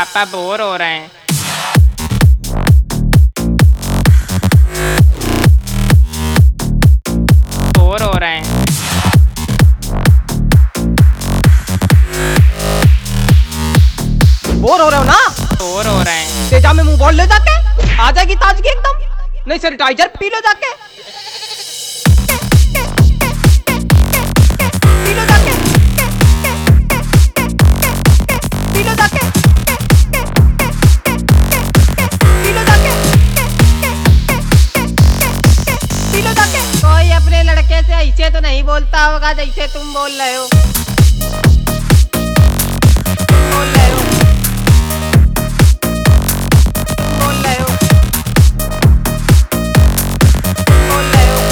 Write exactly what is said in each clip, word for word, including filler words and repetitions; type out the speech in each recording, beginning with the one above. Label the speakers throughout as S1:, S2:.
S1: पापा बोर हो रहे हैं। बोर हो रहे हैं।
S2: बोर हो रहे हो ना?
S1: बोर हो रहे हैं।
S2: तेजा में मुंह बोल ले जाके, आ जाएगी ताजगी एकदम। नहीं सैनिटाइजर पी लो जाके, पी लो जाके, पी लो जाके, पी लो जाके, पी लो जाके। कोई अपने लड़के से ऐसे तो नहीं बोलता होगा जैसे तुम बोल रहे हो। बोल रहे हो, बोल रहे हो, बोल रहे हो,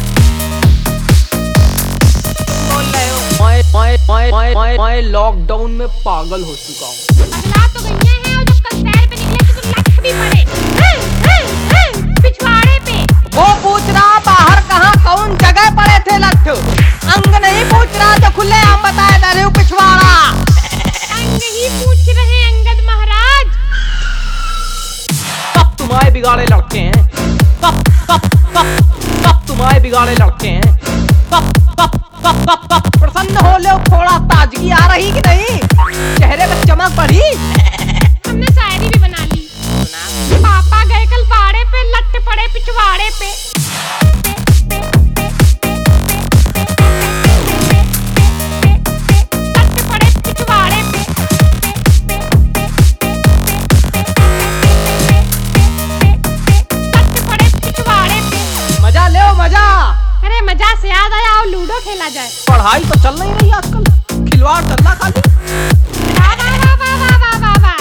S2: बोल रहे हो। मैं मैं मैं मैं मैं मैं लॉकडाउन में पागल हो चुका हूँ।
S3: अगला तो गईया है और जब कल शहर पे निकले तो लठ भी पड़े हैं, हैं, हैं, पिछवाड़े पे।
S2: वो पूछ रहा बाहर कहाँ कौन जगह पड़े थे लठ, अंग नहीं पूछ रहा जो खुले आम बताए जा रहे हो पिछवाड़ा।
S3: अंग ही पूछ रहे अंगद महाराज।
S2: कब तुम्हारे बिगाड़े लड़के हैं, कब कब कब कब तुम्हारे बिगाड़े लड़के हैं, कब कब कब कब कब प्रसन्न हो ले, थोड़ा ताजगी आ रही कि नहीं, चेहरे पे चमक बढ़ी।
S3: हमने शायरी भी बना ली। पापा गए कल बाड़े पे, लठ पड़े पिछवाड़े पे। लठ पड़े पिछवाड़े पे। लठ पड़े पिछवाड़े पे।
S2: मजा ले मजा।
S3: अरे मजा से याद आया, और लूडो खेला जाए।
S2: पढ़ाई तो चल नहीं रही आजकल, खिलवाड़ चल रहा खाली।
S3: वाह वाह वाह वाह वाह वाह वाह।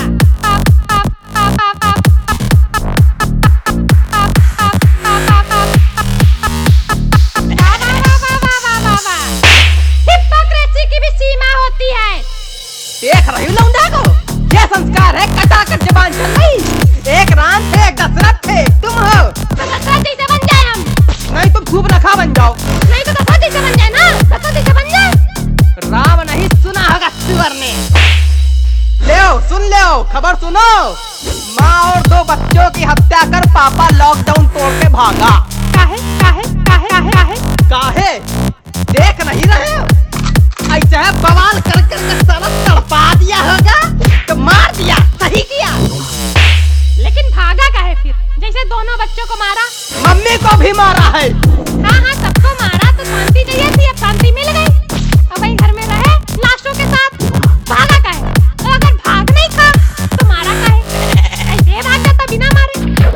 S3: हिपोक्रेसी की भी सीमा होती है।
S2: देख रही हूँ लौंडा को, ये संस्कार है, कटाकट जबान चल रही। एक राम थे, एक दशरथ थे, तुम हो।
S3: तो दशरथ जैसे बन जाए हम।
S2: नहीं तुम खूब रखा बन जाओ।
S3: नहीं तो दशरथ जैसे बन जाए ना, दशरथ जैसे बन जाए।
S2: राम नहीं सुना होगा सुअर ने। ले सुन ले, खबर सुनो। माँ और दो बच्चों की हत्या कर पापा लॉकडाउन तोड़ के भागा।
S3: काहे काहे काहे काहे काहे
S2: काहे देख नहीं रहे हो? ऐसे है बवाल कर कर के साला तड़पा दिया होगा तो मार दिया, सही किया।
S3: लेकिन भागा काहे फिर? जैसे दोनों बच्चों को मारा।
S2: मम्मी को भी मारा है।
S3: हाँ हाँ सबको मारा, तो शांति चाहिए थी, अब शांति मिल गई। अब वही घर में रहे लाशों के साथ। भागा काहे? और अगर भाग नहीं था तो मारा काहे? ऐसे भाग जाता बिना मारे।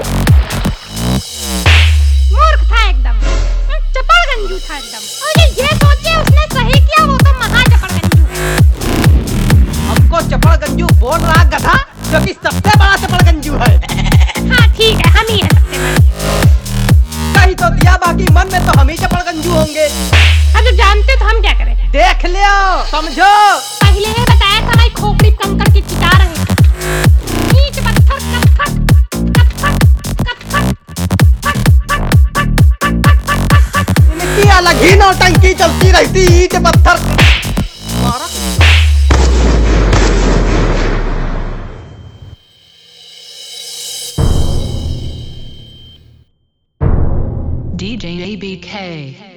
S3: मूर्ख था एकदम, चपड़गंजू था एकदम। और ये ये सोचे उसने सही किया, वो तो महा चपड़गंजू है।
S2: हमको चपड़गंजू बोल रहा गधा, जो कि सबसे बड़ा चपड़गंजू है।
S3: हाँ ठीक है, हम ही है सबसे बड़े।
S2: कहीं तो दिया, बाकी मन में तो हम ही चपड़गंजू होंगे।
S3: अब जब जानते तो हम क्या करें?
S2: देख लियो, समझो।
S3: पहले ही बताया था भाई, खोपड़ी कंकड़ की चिता रहे। ईंट पत्थर कप खक, कप खक, कप खक, खक, खक, खक, खक, खक, खक, खक, खक।
S2: इनकी अलग ही नौटंकी चलती रहती, ईंट पत्थर मारा।
S4: D J A B K